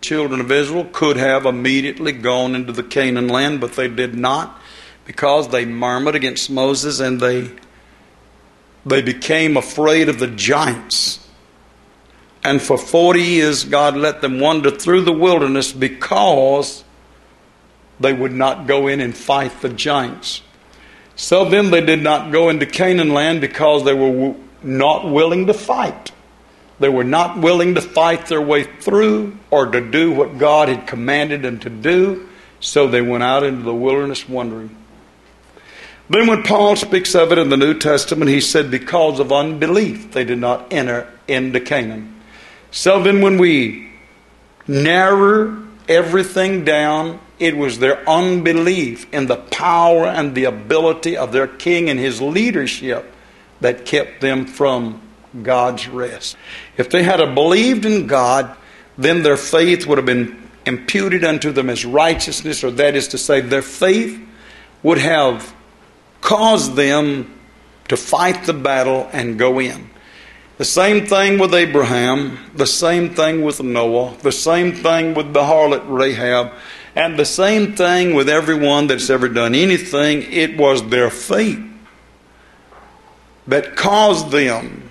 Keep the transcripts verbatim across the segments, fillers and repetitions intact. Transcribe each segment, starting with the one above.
Children of Israel could have immediately gone into the Canaan land, but they did not, because they murmured against Moses, and they they became afraid of the giants. And for forty years God let them wander through the wilderness because they would not go in and fight the giants. So then they did not go into Canaan land because they were not willing to fight. They were not willing to fight their way through or to do what God had commanded them to do. So they went out into the wilderness wandering. Then when Paul speaks of it in the New Testament, he said because of unbelief they did not enter into Canaan. So then when we narrow everything down, it was their unbelief in the power and the ability of their king and his leadership that kept them from God's rest. If they had believed in God, then their faith would have been imputed unto them as righteousness, or that is to say, their faith would have caused them to fight the battle and go in. The same thing with Abraham, the same thing with Noah, the same thing with the harlot Rahab, and the same thing with everyone that's ever done anything. It was their faith that caused them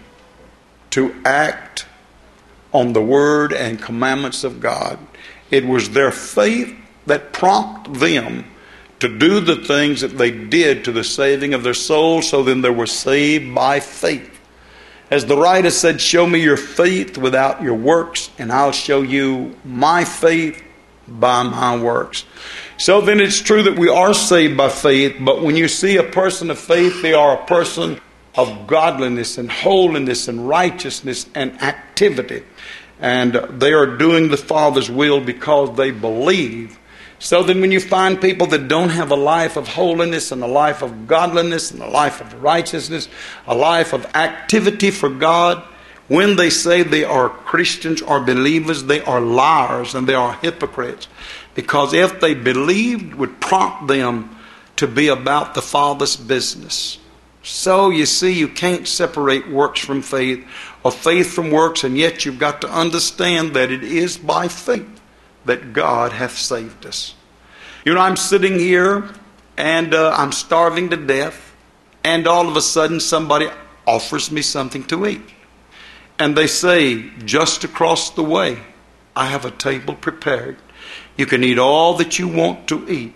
to act on the word and commandments of God. It was their faith that prompted them to do the things that they did to the saving of their souls. So then they were saved by faith. As the writer said, show me your faith without your works, and I'll show you my faith by my works. So then it's true that we are saved by faith, but when you see a person of faith, they are a person of godliness and holiness and righteousness and activity. And they are doing the Father's will because they believe. So then when you find people that don't have a life of holiness and a life of godliness and a life of righteousness, a life of activity for God, when they say they are Christians or believers, they are liars and they are hypocrites. Because if they believed, it would prompt them to be about the Father's business. So you see, you can't separate works from faith or faith from works, and yet you've got to understand that it is by faith that God hath saved us. You know, I'm sitting here and uh, I'm starving to death, and all of a sudden somebody offers me something to eat. And they say, just across the way, I have a table prepared. You can eat all that you want to eat.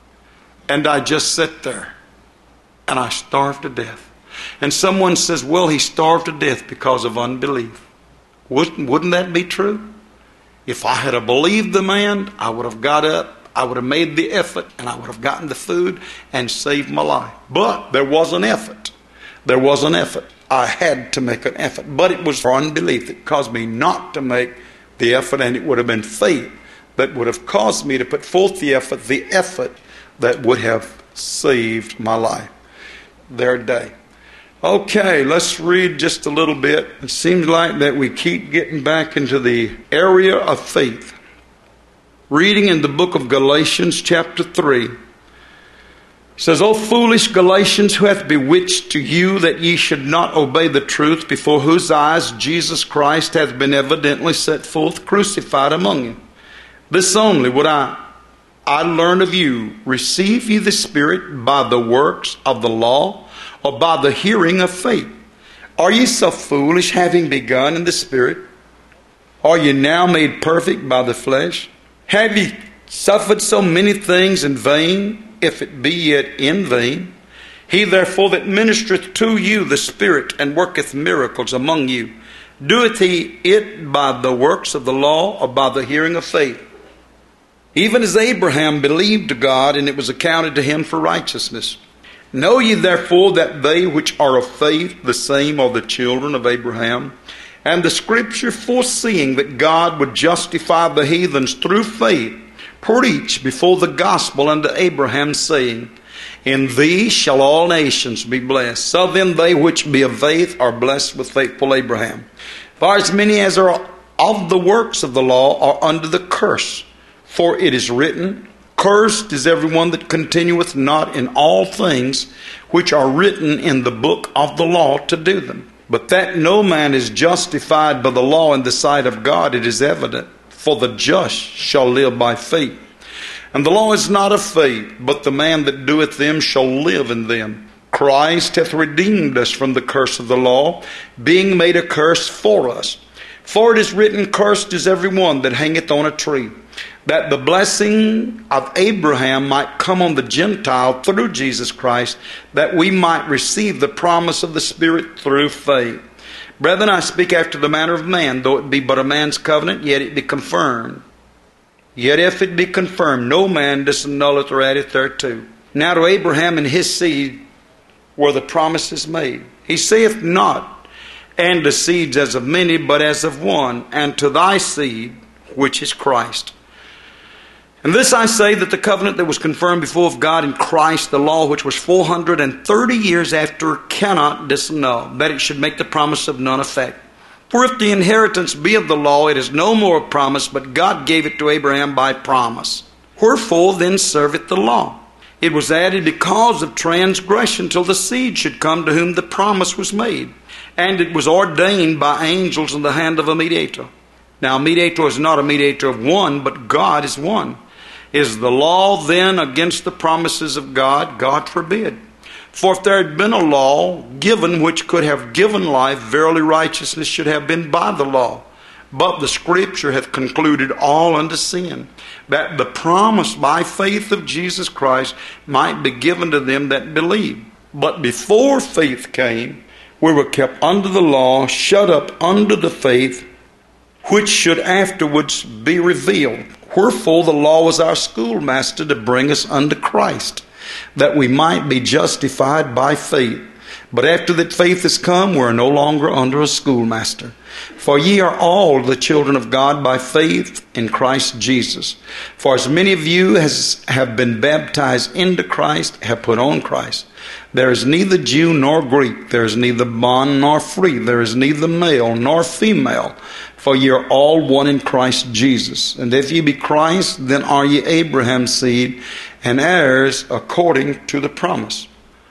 And I just sit there and I starve to death. And someone says, well, he starved to death because of unbelief. Wouldn't, wouldn't that be true? If I had believed the man, I would have got up, I would have made the effort, and I would have gotten the food and saved my life. But there was an effort. There was an effort. I had to make an effort. But it was for unbelief that caused me not to make the effort, and it would have been faith that would have caused me to put forth the effort, the effort that would have saved my life. Their day. Okay, let's read just a little bit. It seems like that we keep getting back into the area of faith. Reading in the book of Galatians chapter three. It says, O foolish Galatians, who hath bewitched to you that ye should not obey the truth, before whose eyes Jesus Christ hath been evidently set forth crucified among you. This only would I I learn of you, receive ye the Spirit by the works of the law, or by the hearing of faith? Are ye so foolish, having begun in the Spirit? Are ye now made perfect by the flesh? Have ye suffered so many things in vain, if it be yet in vain? He therefore that ministereth to you the Spirit, and worketh miracles among you, doeth he it by the works of the law, or by the hearing of faith? Even as Abraham believed God, and it was accounted to him for righteousness. Know ye therefore that they which are of faith, the same are the children of Abraham. And the Scripture, foreseeing that God would justify the heathens through faith, preached before the gospel unto Abraham, saying, In thee shall all nations be blessed. So then they which be of faith are blessed with faithful Abraham. For as many as are of the works of the law are under the curse. For it is written, Cursed is everyone that continueth not in all things which are written in the book of the law to do them. But that no man is justified by the law in the sight of God, it is evident. for the just shall live by faith. And the law is not of faith, but the man that doeth them shall live in them. Christ hath redeemed us from the curse of the law, being made a curse for us. For it is written, Cursed is every one that hangeth on a tree, that the blessing of Abraham might come on the Gentile through Jesus Christ, that we might receive the promise of the Spirit through faith. Brethren, I speak after the manner of man, though it be but a man's covenant, yet it be confirmed. Yet if it be confirmed, no man disannulleth or addeth thereto. Now to Abraham and his seed were the promises made. He saith not, and to seeds as of many, but as of one, and to thy seed, which is Christ. And this I say, that the covenant that was confirmed before of God in Christ, the law which was four hundred thirty years after, cannot disannul, that it should make the promise of none effect. For if the inheritance be of the law, it is no more a promise, but God gave it to Abraham by promise. Wherefore then serveth the law? It was added because of transgression, till the seed should come to whom the promise was made. And it was ordained by angels in the hand of a mediator. Now a mediator is not a mediator of one, but God is one. Is the law then against the promises of God? God forbid. For if there had been a law given which could have given life, verily righteousness should have been by the law. But the Scripture hath concluded all unto sin, that the promise by faith of Jesus Christ might be given to them that believe. But before faith came, we were kept under the law, shut up under the faith, which should afterwards be revealed. Wherefore the law was our schoolmaster to bring us unto Christ, that we might be justified by faith. But after that faith is come, we are no longer under a schoolmaster. For ye are all the children of God by faith in Christ Jesus. For as many of you as have been baptized into Christ have put on Christ. There is neither Jew nor Greek. There is neither bond nor free. There is neither male nor female. For ye are all one in Christ Jesus. And if ye be Christ, then are ye Abraham's seed, and heirs according to the promise.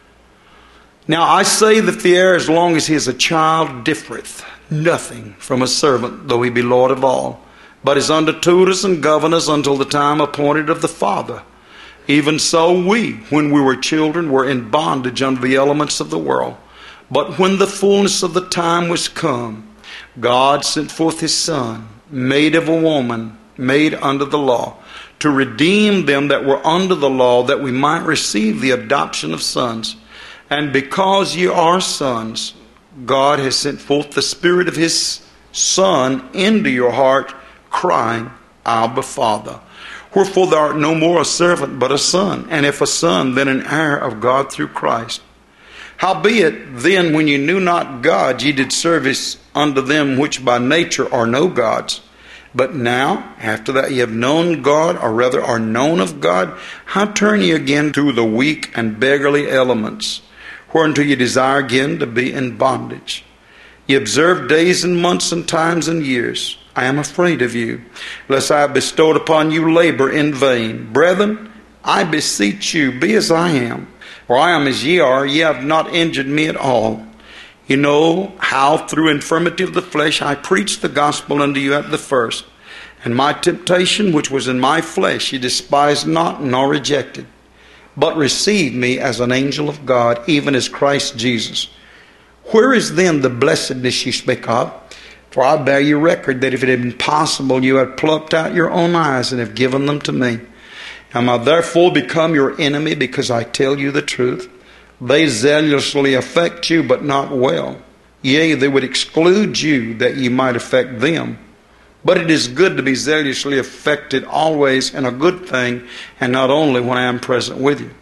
Now I say that the heir, as long as he is a child, differeth nothing from a servant, though he be Lord of all, but is under tutors and governors until the time appointed of the Father. Even so we, when we were children, were in bondage under the elements of the world. But when the fullness of the time was come, God sent forth his Son, made of a woman, made under the law, to redeem them that were under the law, that we might receive the adoption of sons. And because ye are sons, God has sent forth the Spirit of his Son into your heart, crying, Abba, Father. Wherefore thou art no more a servant, but a son. And if a son, then an heir of God through Christ. Howbeit, then when ye knew not God, ye did service unto them which by nature are no gods. But now, after that ye have known God, or rather are known of God, how turn ye again to the weak and beggarly elements, whereunto ye desire again to be in bondage? Ye observe days and months and times and years. I am afraid of you, lest I have bestowed upon you labor in vain. Brethren, I beseech you, be as I am. For I am as ye are, ye have not injured me at all. You know how through infirmity of the flesh I preached the gospel unto you at the first. And my temptation which was in my flesh ye despised not nor rejected, but received me as an angel of God, even as Christ Jesus. Where is then the blessedness ye speak of? For I bear you record that if it had been possible, you had plucked out your own eyes and have given them to me. Am I therefore become your enemy because I tell you the truth? They zealously affect you, but not well. Yea, they would exclude you that ye might affect them. But it is good to be zealously affected always in a good thing, and not only when I am present with you.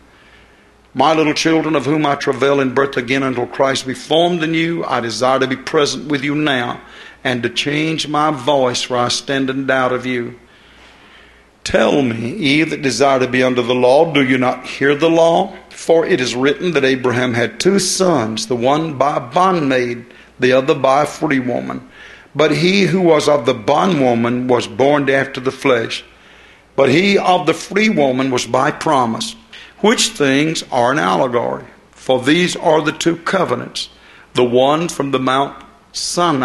My little children, of whom I travail in birth again until Christ be formed in you, I desire to be present with you now, and to change my voice where I stand in doubt of you. Tell me, ye that desire to be under the law, do you not hear the law? For it is written that Abraham had two sons, the one by a bondmaid, the other by a free woman. But he who was of the bondwoman was born after the flesh. But he of the free woman was by promise, which things are an allegory. For these are the two covenants, the one from the Mount Sinai,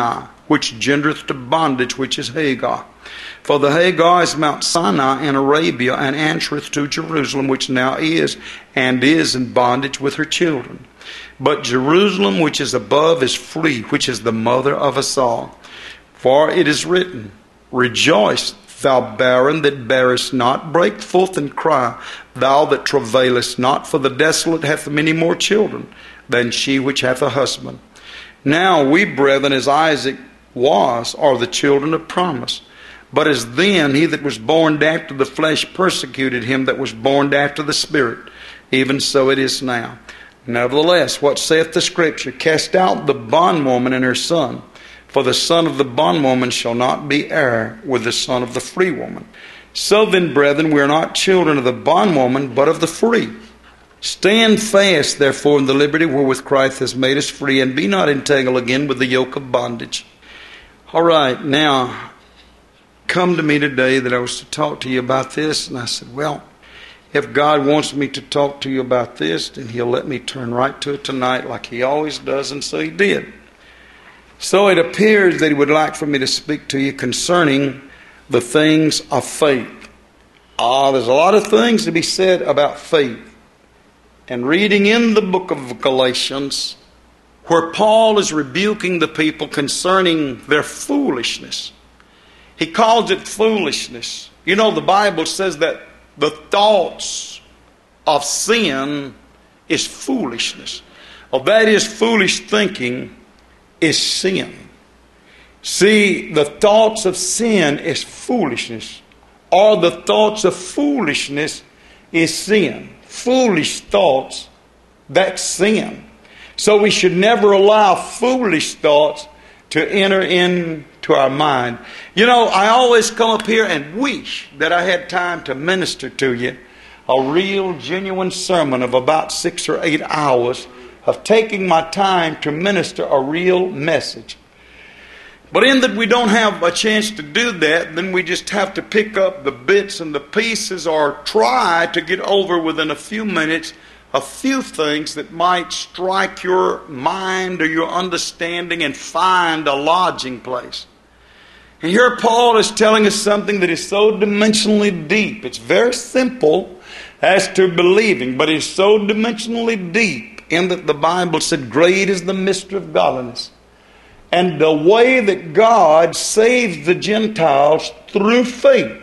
which gendereth to bondage, which is Hagar. For the Hagar is Mount Sinai in Arabia, and answereth to Jerusalem, which now is, and is in bondage with her children. But Jerusalem, which is above, is free, which is the mother of us all. For it is written, Rejoice, thou barren that bearest not, break forth and cry, thou that travailest not, for the desolate hath many more children than she which hath a husband. Now we, brethren, as Isaac was, are the children of promise. But as then he that was born after the flesh persecuted him that was born after the Spirit, even so it is now. Nevertheless, what saith the Scripture? Cast out the bondwoman and her son, for the son of the bondwoman shall not be heir with the son of the free woman. So then, brethren, we are not children of the bondwoman, but of the free. Stand fast, therefore, in the liberty wherewith Christ has made us free, and be not entangled again with the yoke of bondage. All right, now, come to me today that I was to talk to you about this, and I said, well, if God wants me to talk to you about this, then He'll let me turn right to it tonight like He always does, and so He did. So it appears that He would like for me to speak to you concerning the things of faith. Ah, there's a lot of things to be said about faith. And reading in the book of Galatians, where Paul is rebuking the people concerning their foolishness, he calls it foolishness. You know, the Bible says that the thoughts of sin is foolishness. Well, that is, foolish thinking is sin. See, the thoughts of sin is foolishness, or the thoughts of foolishness is sin. Foolish thoughts, that's sin. So we should never allow foolish thoughts to enter into our mind. You know, I always come up here and wish that I had time to minister to you a real, genuine sermon of about six or eight hours of taking my time to minister a real message. But in that we don't have a chance to do that, then we just have to pick up the bits and the pieces, or try to get over within a few minutes a few things that might strike your mind or your understanding and find a lodging place. And here Paul is telling us something that is so dimensionally deep. It's very simple as to believing, but it's so dimensionally deep in that the Bible said, great is the mystery of godliness. And the way that God saves the Gentiles through faith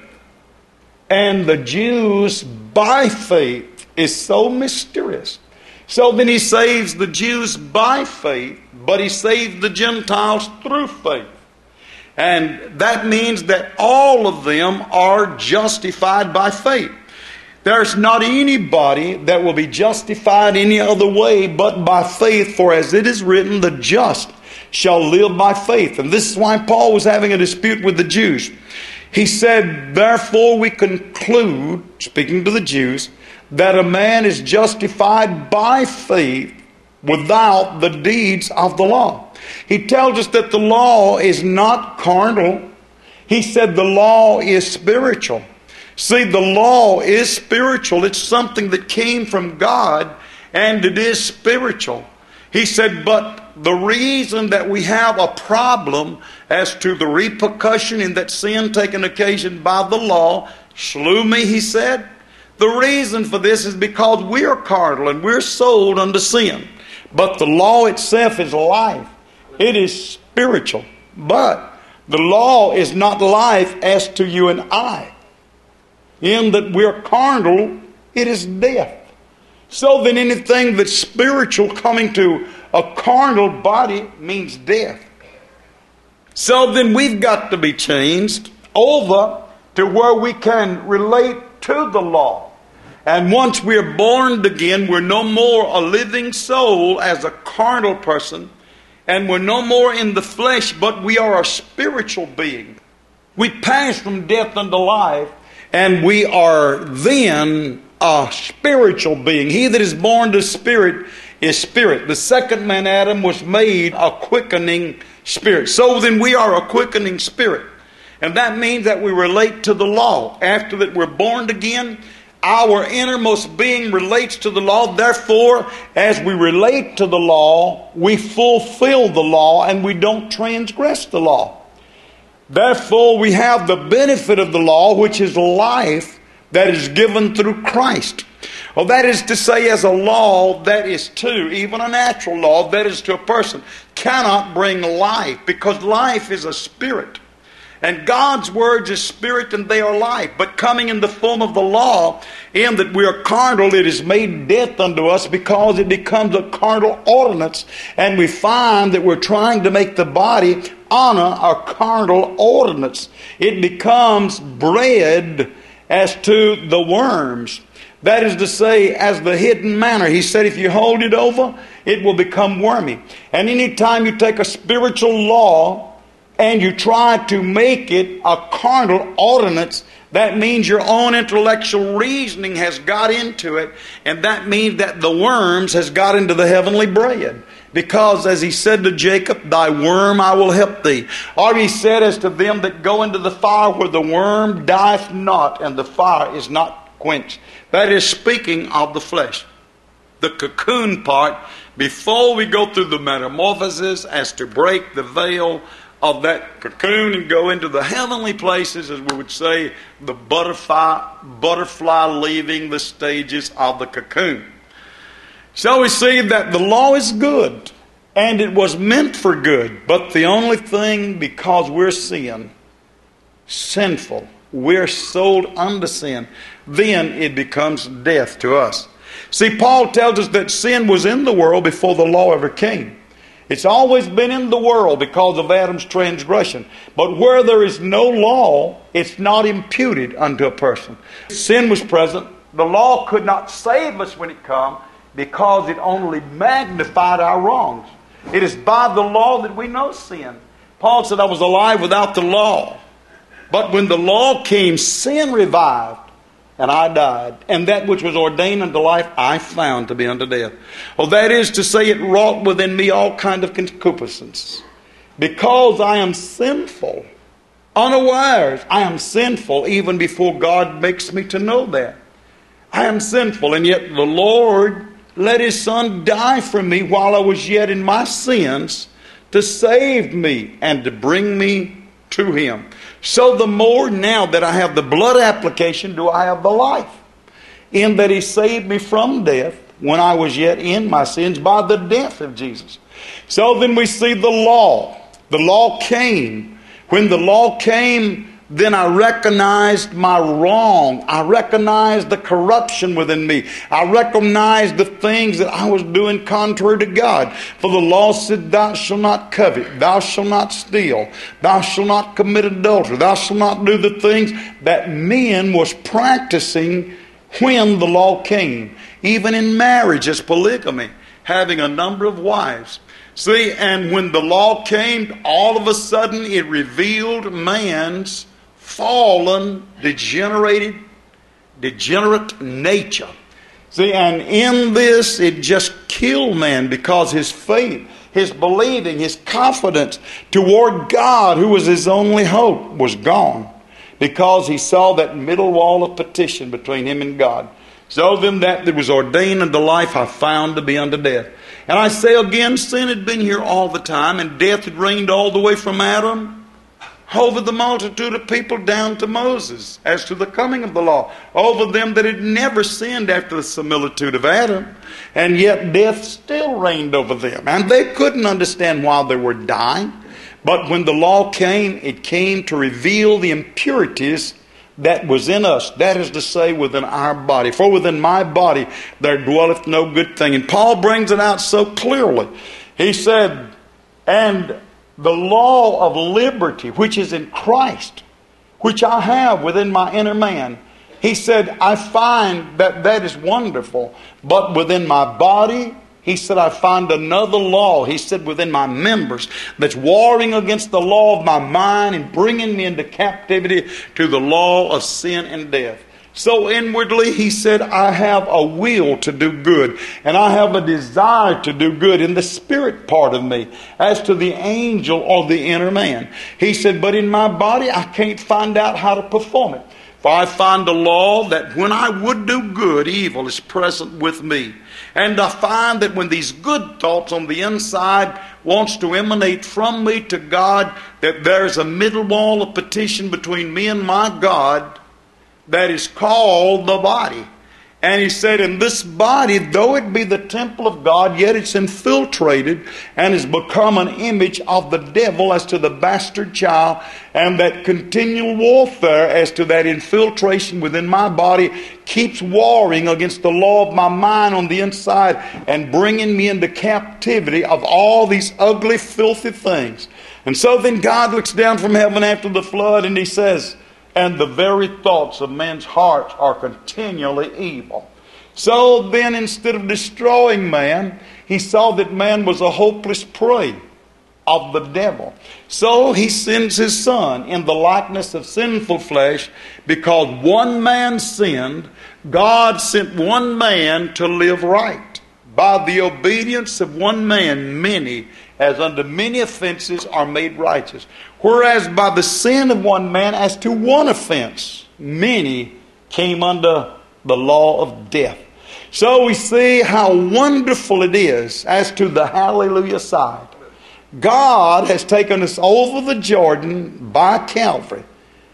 and the Jews by faith is so mysterious. So then He saves the Jews by faith, but He saves the Gentiles through faith. And that means that all of them are justified by faith. There's not anybody that will be justified any other way but by faith, for as it is written, the just shall live by faith. And this is why Paul was having a dispute with the Jews. He said, therefore we conclude, speaking to the Jews, that a man is justified by faith without the deeds of the law. He tells us that the law is not carnal. He said the law is spiritual. See, the law is spiritual. It's something that came from God, and it is spiritual. He said, but the reason that we have a problem as to the repercussion in that sin taken occasion by the law slew me, he said. The reason for this is because we are carnal and we're sold unto sin. But the law itself is life. It is spiritual. But the law is not life as to you and I. In that we're carnal, it is death. So then anything that's spiritual coming to a carnal body means death. So then we've got to be changed over to where we can relate to the law. And once we're born again, we're no more a living soul as a carnal person, and we're no more in the flesh, but we are a spiritual being. We pass from death unto life, and we are then a spiritual being. He that is born to spirit is spirit. The second man, Adam, was made a quickening spirit. So then we are a quickening spirit. And that means that we relate to the law. After that we're born again, our innermost being relates to the law. Therefore, as we relate to the law, we fulfill the law and we don't transgress the law. Therefore, we have the benefit of the law, which is life that is given through Christ. Well, that is to say, as a law that is to, even a natural law that is to a person, cannot bring life, because life is a spirit. And God's words is spirit and they are life. But coming in the form of the law, in that we are carnal, it is made death unto us, because it becomes a carnal ordinance. And we find that we're trying to make the body honor our carnal ordinance. It becomes bread as to the worms. That is to say, as the hidden manna. He said if you hold it over, it will become wormy. And any time you take a spiritual law and you try to make it a carnal ordinance, that means your own intellectual reasoning has got into it, and that means that the worms has got into the heavenly bread. Because as he said to Jacob, thy worm I will help thee. Or he said as to them that go into the fire, where the worm dieth not and the fire is not quenched. That is speaking of the flesh. The cocoon part, before we go through the metamorphosis as to break the veil of that cocoon and go into the heavenly places, as we would say, the butterfly, butterfly leaving the stages of the cocoon. So we see that the law is good, and it was meant for good, but the only thing, because we're sin, sinful, we're sold unto sin, then it becomes death to us. See, Paul tells us that sin was in the world before the law ever came. It's always been in the world because of Adam's transgression. But where there is no law, it's not imputed unto a person. Sin was present. The law could not save us when it came, because it only magnified our wrongs. It is by the law that we know sin. Paul said, I was alive without the law. But when the law came, sin revived, and I died. And that which was ordained unto life, I found to be unto death. Well, that is to say, it wrought within me all kind of concupiscence. Because I am sinful, unawares, I am sinful even before God makes me to know that. I am sinful, and yet the Lord let His Son die for me while I was yet in my sins, to save me and to bring me to Him. So the more now that I have the blood application, do I have the life, in that He saved me from death when I was yet in my sins by the death of Jesus. So then we see the law. The law came. When the law came, then I recognized my wrong. I recognized the corruption within me. I recognized the things that I was doing contrary to God. For the law said, thou shalt not covet, thou shalt not steal, thou shalt not commit adultery, thou shalt not do the things that men was practicing when the law came. Even in marriage, as polygamy, having a number of wives. See, and when the law came, all of a sudden it revealed man's fallen, degenerated, degenerate nature. See, and in this, it just killed man, because his faith, his believing, his confidence toward God, who was his only hope, was gone, because he saw that middle wall of petition between him and God. So then that that was ordained unto life, I found to be unto death. And I say again, sin had been here all the time, and death had reigned all the way from Adam over the multitude of people down to Moses, as to the coming of the law, over them that had never sinned after the similitude of Adam. And yet death still reigned over them, and they couldn't understand why they were dying. But when the law came, it came to reveal the impurities that was in us, that is to say, within our body. For within my body there dwelleth no good thing. And Paul brings it out so clearly. He said, and the law of liberty, which is in Christ, which I have within my inner man, he said, I find that that is wonderful. But within my body, he said, I find another law, he said, within my members, that's warring against the law of my mind and bringing me into captivity to the law of sin and death. So inwardly he said, I have a will to do good, and I have a desire to do good in the spirit part of me, as to the angel or the inner man. He said, but in my body I can't find out how to perform it. For I find a law that when I would do good, evil is present with me. And I find that when these good thoughts on the inside wants to emanate from me to God, that there's a middle wall of petition between me and my God that is called the body. And he said, in this body, though it be the temple of God, yet it's infiltrated and has become an image of the devil as to the bastard child. And that continual warfare as to that infiltration within my body keeps warring against the law of my mind on the inside and bringing me into captivity of all these ugly, filthy things. And so then God looks down from heaven after the flood and he says, and the very thoughts of men's hearts are continually evil. So then, instead of destroying man, he saw that man was a hopeless prey of the devil. So he sends his son in the likeness of sinful flesh, because one man sinned. God sent one man to live right. By the obedience of one man, many, as unto many offenses, are made righteous. Whereas by the sin of one man, as to one offense, many came under the law of death. So we see how wonderful it is as to the hallelujah side. God has taken us over the Jordan by Calvary.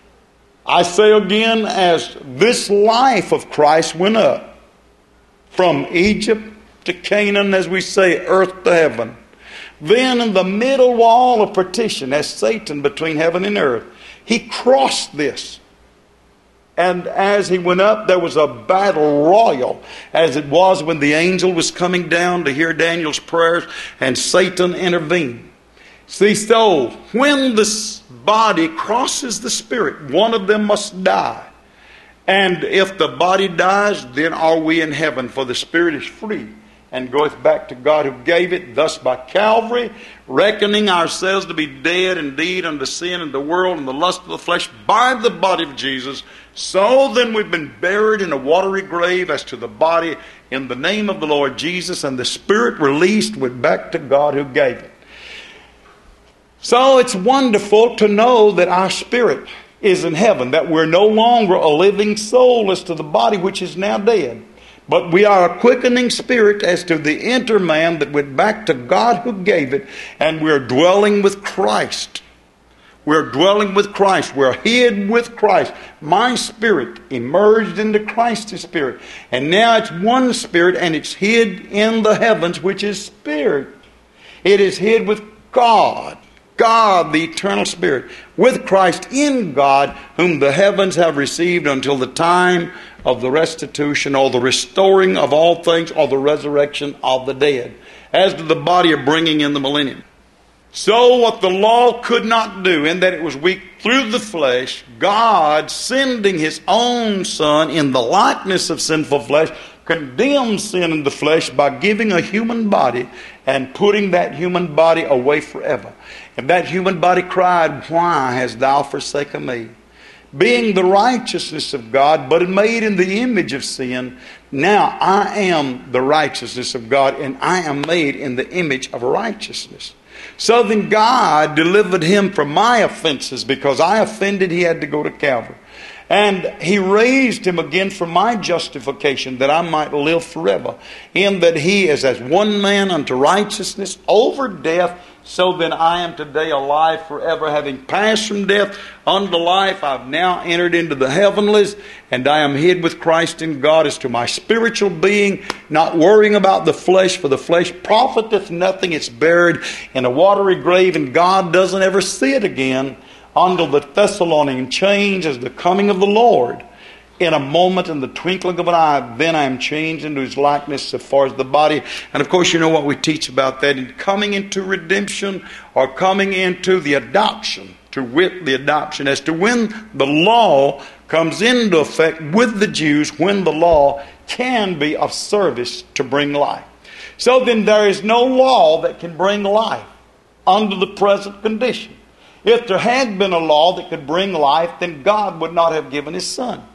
I say again, as this life of Christ went up from Egypt to Canaan, as we say, earth to heaven. Then in the middle wall of partition, as Satan between heaven and earth, he crossed this. And as he went up, there was a battle royal, as it was when the angel was coming down to hear Daniel's prayers, and Satan intervened. See, so when this body crosses the spirit, one of them must die. And if the body dies, then are we in heaven, for the spirit is free and goeth back to God who gave it. Thus by Calvary, reckoning ourselves to be dead indeed unto sin and the world and the lust of the flesh, by the body of Jesus, so then we've been buried in a watery grave as to the body, in the name of the Lord Jesus, and the spirit released went back to God who gave it. So it's wonderful to know that our spirit is in heaven, that we're no longer a living soul as to the body which is now dead. But we are a quickening spirit as to the inner man that went back to God who gave it. And we're dwelling with Christ. We're dwelling with Christ. We're hid with Christ. My spirit emerged into Christ's spirit. And now it's one spirit, and it's hid in the heavens, which is spirit. It is hid with God. God, the eternal spirit, with Christ in God, whom the heavens have received until the time of the restitution, or the restoring of all things, or the resurrection of the dead, as to the body of bringing in the millennium. So what the law could not do, in that it was weak through the flesh, God, sending his own Son in the likeness of sinful flesh, condemned sin in the flesh by giving a human body and putting that human body away forever. And that human body cried, why hast thou forsaken me? Being the righteousness of God, but made in the image of sin, now I am the righteousness of God, and I am made in the image of righteousness. So then God delivered him from my offenses, because I offended, he had to go to Calvary. And he raised him again for my justification, that I might live forever. In that he is as one man unto righteousness over death, so then I am today alive forever. Having passed from death unto life, I've now entered into the heavenlies, and I am hid with Christ in God as to my spiritual being, not worrying about the flesh, for the flesh profiteth nothing. It's buried in a watery grave, and God doesn't ever see it again until the Thessalonian change as the coming of the Lord. In a moment, in the twinkling of an eye, then I am changed into his likeness so far as the body. And of course, you know what we teach about that. In coming into redemption, or coming into the adoption, to wit, the adoption, as to when the law comes into effect with the Jews, when the law can be of service to bring life. So then there is no law that can bring life under the present condition. If there had been a law that could bring life, then God would not have given his Son.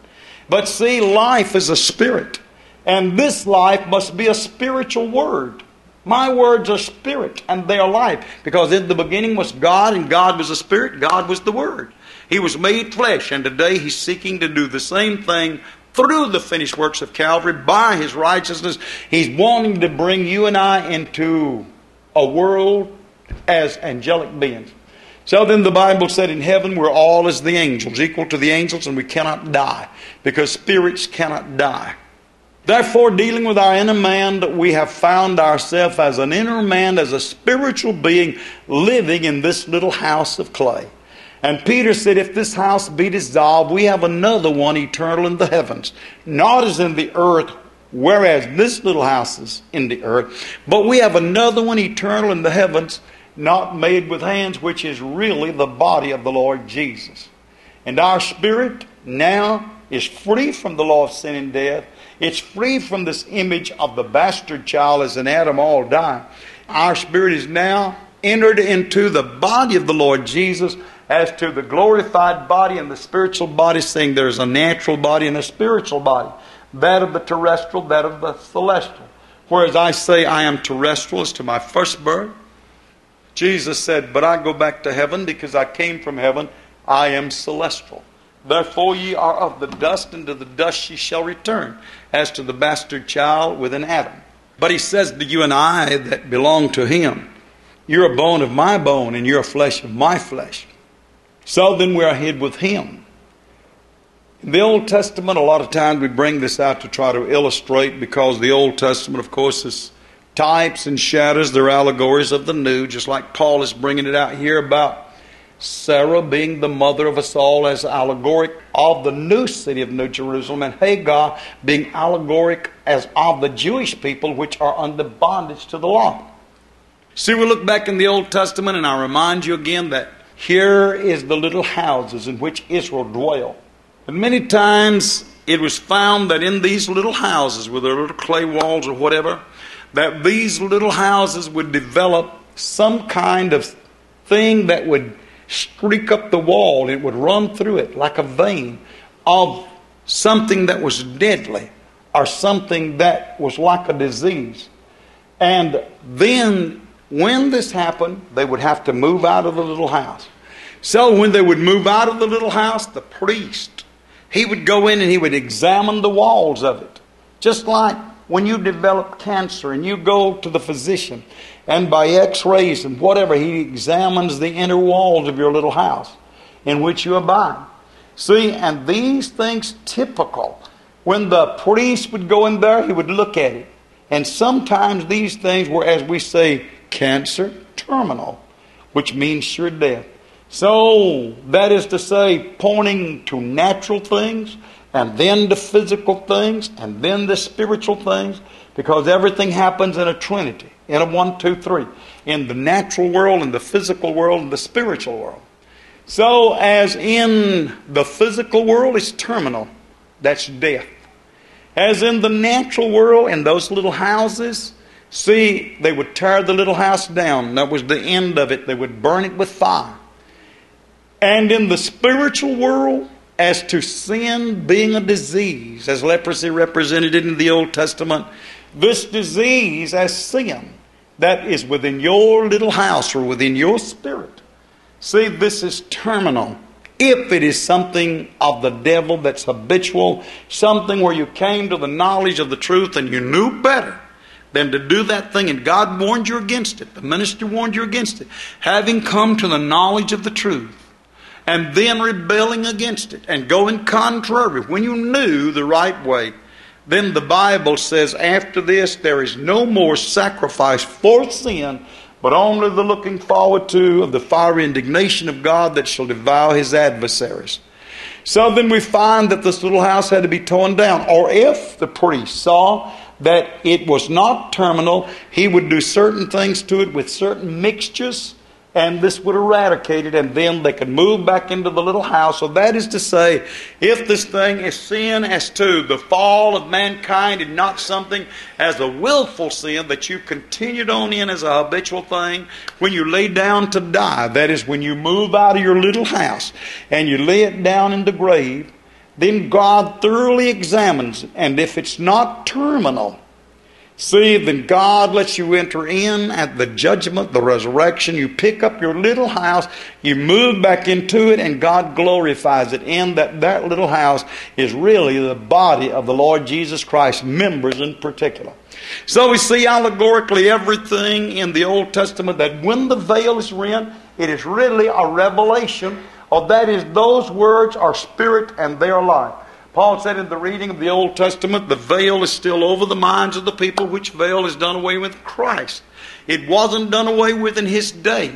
But see, life is a spirit. And this life must be a spiritual word. My words are spirit and they are life. Because in the beginning was God, and God was a spirit. God was the Word. He was made flesh. And today He's seeking to do the same thing through the finished works of Calvary by His righteousness. He's wanting to bring you and I into a world as angelic beings. So then the Bible said in heaven we're all as the angels, equal to the angels, and we cannot die because spirits cannot die. Therefore, dealing with our inner man, we have found ourselves as an inner man, as a spiritual being living in this little house of clay. And Peter said, if this house be dissolved, we have another one eternal in the heavens, not as in the earth, whereas this little house is in the earth, but we have another one eternal in the heavens, not made with hands, which is really the body of the Lord Jesus. And our spirit now is free from the law of sin and death. It's free from this image of the bastard child as in Adam all die. Our spirit is now entered into the body of the Lord Jesus as to the glorified body and the spiritual body, saying there's a natural body and a spiritual body. That of the terrestrial, that of the celestial. Whereas I say I am terrestrial as to my first birth. Jesus said, but I go back to heaven because I came from heaven. I am celestial. Therefore ye are of the dust, and to the dust ye shall return, as to the bastard child within Adam. But He says to you and I that belong to Him, you're a bone of my bone, and you're a flesh of my flesh. So then we are hid with Him. In the Old Testament, a lot of times we bring this out to try to illustrate, because the Old Testament, of course, is types and shadows. They're allegories of the New, just like Paul is bringing it out here about Sarah being the mother of us all as allegoric of the new city of New Jerusalem, and Hagar being allegoric as of the Jewish people which are under bondage to the law. See, we look back in the Old Testament, and I remind you again that here is the little houses in which Israel dwelled. And many times it was found that in these little houses with their little clay walls or whatever, that these little houses would develop some kind of thing that would streak up the wall. It would run through it like a vein of something that was deadly or something that was like a disease. And then when this happened, they would have to move out of the little house. So when they would move out of the little house, the priest, he would go in and he would examine the walls of it. Just like when you develop cancer and you go to the physician, and by x-rays and whatever, he examines the inner walls of your little house in which you abide. See, and these things typical. When the priest would go in there, he would look at it. And sometimes these things were, as we say, cancer terminal, which means sure death. So, that is to say, pointing to natural things, and then the physical things, and then the spiritual things, because everything happens in a trinity, in a one, two, three, in the natural world, in the physical world, and the spiritual world. So, as in the physical world is terminal, that's death. As in the natural world, in those little houses, see, they would tear the little house down. That was the end of it. They would burn it with fire. And in the spiritual world, as to sin being a disease, as leprosy represented in the Old Testament, this disease as sin that is within your little house or within your spirit. See, this is terminal. If it is something of the devil that's habitual, something where you came to the knowledge of the truth and you knew better than to do that thing, and God warned you against it, the minister warned you against it, having come to the knowledge of the truth, and then rebelling against it and going contrary when you knew the right way, then the Bible says after this there is no more sacrifice for sin, but only the looking forward to of the fiery indignation of God that shall devour His adversaries. So then we find that this little house had to be torn down. Or if the priest saw that it was not terminal, he would do certain things to it with certain mixtures, and this would eradicate it, and then they could move back into the little house. So that is to say, if this thing is sin as to the fall of mankind and not something as a willful sin that you continued on in as a habitual thing, when you lay down to die, that is when you move out of your little house and you lay it down in the grave, then God thoroughly examines it. And if it's not terminal, see, then God lets you enter in at the judgment, the resurrection. You pick up your little house, you move back into it, and God glorifies it in that that little house is really the body of the Lord Jesus Christ, members in particular. So we see allegorically everything in the Old Testament that when the veil is rent, it is really a revelation, or that is, those words are spirit and they are life. Paul said in the reading of the Old Testament, the veil is still over the minds of the people, which veil is done away with Christ. It wasn't done away with in His day.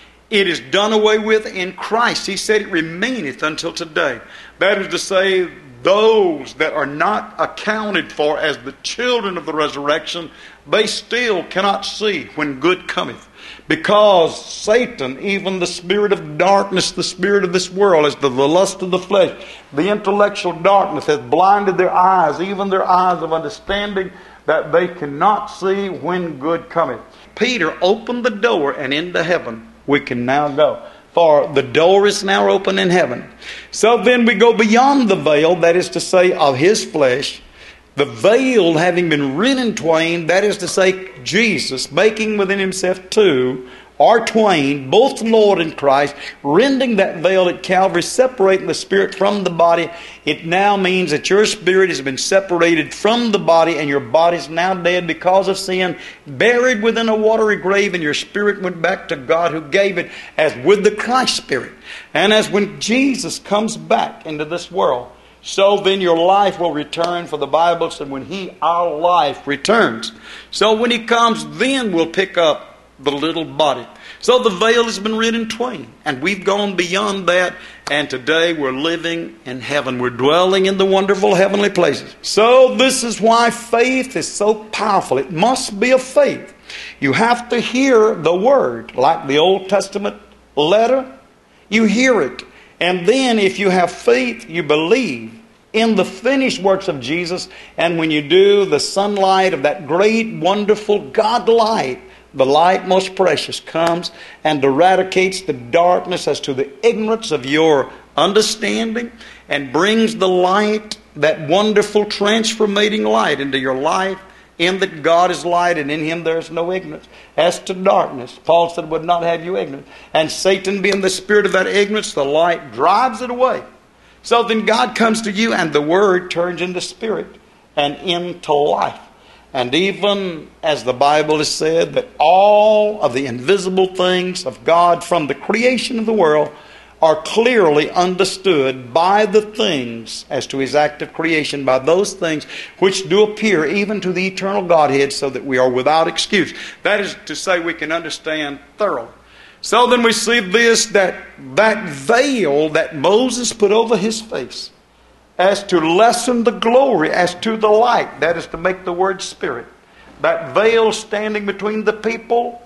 It is done away with in Christ. He said it remaineth until today. That is to say, those that are not accounted for as the children of the resurrection, they still cannot see when good cometh. Because Satan, even the spirit of darkness, the spirit of this world, as the, the lust of the flesh, the intellectual darkness has blinded their eyes, even their eyes of understanding, that they cannot see when good cometh. Peter opened the door, and into heaven we can now go. For the door is now open in heaven. So then we go beyond the veil, that is to say, of His flesh. The veil having been rent in twain, that is to say, Jesus making within Himself two or twain, both Lord and Christ, rending that veil at Calvary, separating the spirit from the body. It now means that your spirit has been separated from the body, and your body is now dead because of sin, buried within a watery grave, and your spirit went back to God who gave it, as with the Christ Spirit. And as when Jesus comes back into this world, so then your life will return, for the Bible said when He, our life, returns. So when He comes, then we'll pick up the little body. So the veil has been rent in twain, and we've gone beyond that, and today we're living in heaven. We're dwelling in the wonderful heavenly places. So this is why faith is so powerful. It must be a faith. You have to hear the Word, like the Old Testament letter. You hear it. And then if you have faith, you believe in the finished works of Jesus. And when you do, the sunlight of that great, wonderful God light, the light most precious, comes and eradicates the darkness as to the ignorance of your understanding, and brings the light, that wonderful transformating light, into your life, in that God is light, and in Him there is no ignorance. As to darkness, Paul said, would not have you ignorant. And Satan being the spirit of that ignorance, the light drives it away. So then God comes to you, and the Word turns into spirit and into life. And even as the Bible has said, that all of the invisible things of God from the creation of the world are clearly understood by the things, as to His act of creation, by those things which do appear even to the eternal Godhead, so that we are without excuse. That is to say, we can understand thoroughly. So then we see this, that that veil that Moses put over his face, as to lessen the glory, as to the light, that is to make the word spirit. That veil standing between the people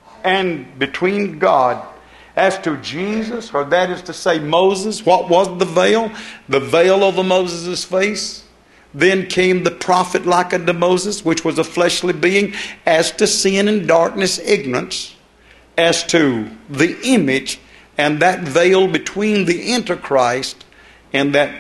and between God. As to Jesus, or that is to say Moses, what was the veil? The veil over Moses' face. Then came the prophet like unto Moses, which was a fleshly being, as to sin and darkness, ignorance, as to the image, and that veil between the Antichrist and that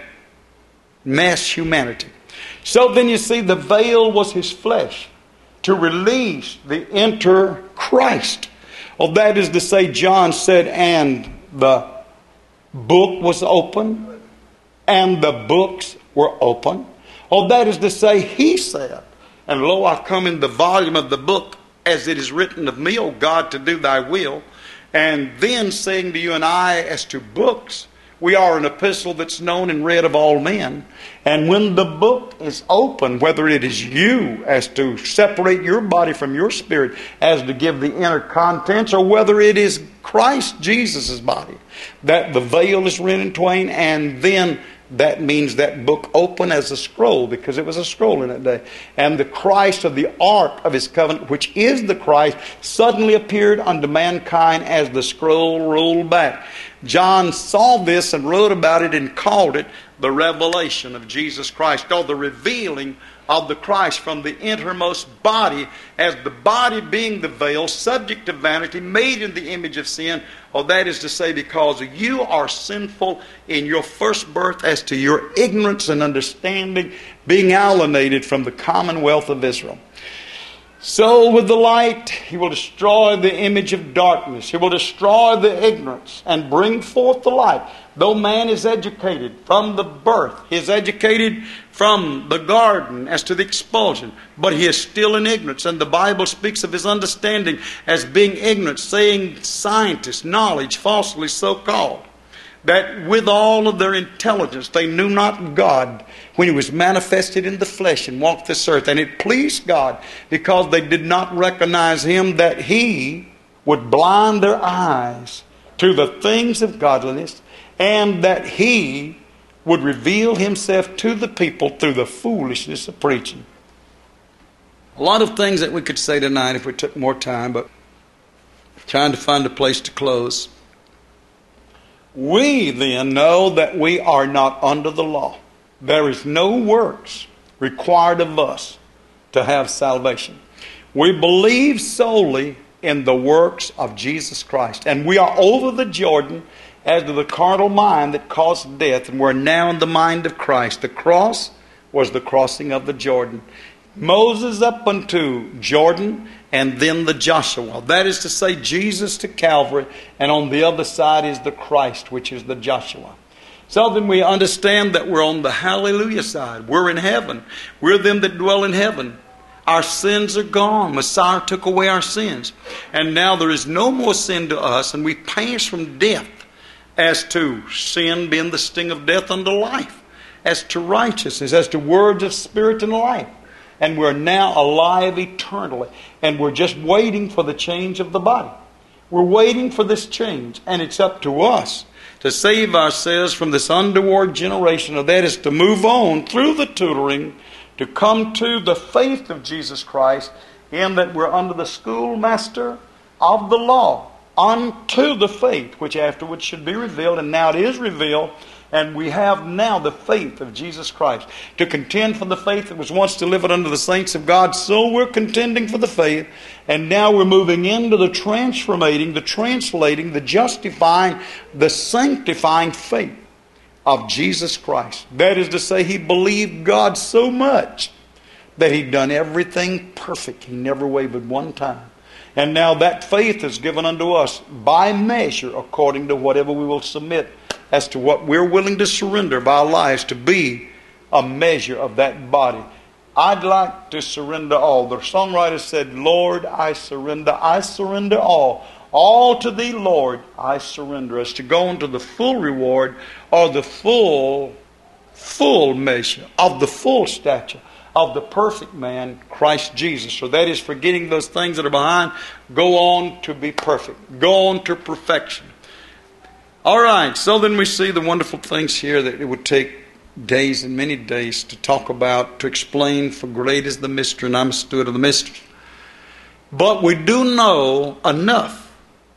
mass humanity. So then you see, the veil was His flesh to release the Antichrist. Well, that is to say, John said, and the book was open, and the books were open. Oh, that is to say, He said, and lo, I've come in the volume of the book, as it is written of me, O God, to do Thy will. And then saying to you and I, as to books, we are an epistle that's known and read of all men. And when the book is open, whether it is you as to separate your body from your spirit, as to give the inner contents, or whether it is Christ Jesus' body, that the veil is rent in twain, and then that means that book open as a scroll, because it was a scroll in that day. And the Christ of the ark of His covenant, which is the Christ, suddenly appeared unto mankind as the scroll rolled back. John saw this and wrote about it and called it the revelation of Jesus Christ, or the revealing of the Christ from the innermost body, as the body being the veil, subject to vanity, made in the image of sin, or that is to say, because you are sinful in your first birth, as to your ignorance and understanding, being alienated from the commonwealth of Israel. So with the light, He will destroy the image of darkness. He will destroy the ignorance and bring forth the light. Though man is educated from the birth, he is educated from the garden as to the expulsion, but he is still in ignorance. And the Bible speaks of his understanding as being ignorant, saying scientists, knowledge, falsely so called, that with all of their intelligence they knew not God when He was manifested in the flesh and walked this earth. And it pleased God because they did not recognize Him, that He would blind their eyes to the things of godliness, and that He would reveal Himself to the people through the foolishness of preaching. A lot of things that we could say tonight if we took more time, but trying to find a place to close. We then know that we are not under the law. There is no works required of us to have salvation. We believe solely in the works of Jesus Christ. And we are over the Jordan as to the carnal mind that caused death, and we're now in the mind of Christ. The cross was the crossing of the Jordan. Moses up unto Jordan, and then the Joshua. That is to say, Jesus to Calvary, and on the other side is the Christ, which is the Joshua. So then we understand that we're on the hallelujah side. We're in heaven. We're them that dwell in heaven. Our sins are gone. Messiah took away our sins. And now there is no more sin to us, and we pass from death, as to sin being the sting of death, unto life, as to righteousness, as to words of spirit and life. And we're now alive eternally. And we're just waiting for the change of the body. We're waiting for this change. And it's up to us to save ourselves from this underworld generation. Or that is to move on through the tutoring to come to the faith of Jesus Christ, in that we're under the schoolmaster of the law, unto the faith which afterwards should be revealed. And now it is revealed. And we have now the faith of Jesus Christ. To contend for the faith that was once delivered unto the saints of God, so we're contending for the faith. And now we're moving into the transformating, the translating, the justifying, the sanctifying faith of Jesus Christ. That is to say, He believed God so much that He'd done everything perfect. He never wavered one time. And now that faith is given unto us by measure, according to whatever we will submit, as to what we're willing to surrender by our lives to be a measure of that body. I'd like to surrender all. The songwriter said, Lord, I surrender. I surrender all. All to Thee, Lord, I surrender. As to go into the full reward, or the full, full measure of the full stature of the perfect man, Christ Jesus. So that is, forgetting those things that are behind, go on to be perfect. Go on to perfection. All right, so then we see the wonderful things here that it would take days and many days to talk about, to explain, for great is the mystery, and I'm a steward of the mystery. But we do know enough